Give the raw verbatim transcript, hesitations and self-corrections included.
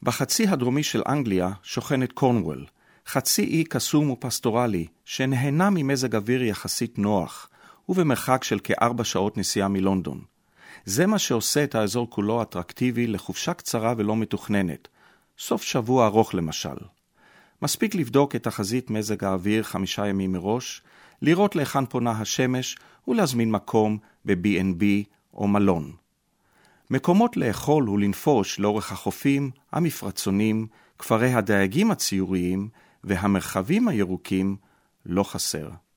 בחצי הדרומי של אנגליה שוכנת קורנוול, חצי אי קסום ופסטורלי שנהנה ממזג אוויר יחסית נוח, ובמרחק של כארבע שעות נסיעה מלונדון. זה מה שעושה את האזור כולו אטרקטיבי לחופשה קצרה ולא מתוכננת, סוף שבוע ארוך למשל. מספיק לבדוק את תחזית מזג האוויר חמישה ימים מראש, לראות להיכן פונה השמש ולהזמין מקום ב-בי אנד בי או מלון. מקומות לאכול ולנפוש לאורך החופים, המפרצונים, כפרי הדייגים הציוריים והמרחבים הירוקים לא חסר.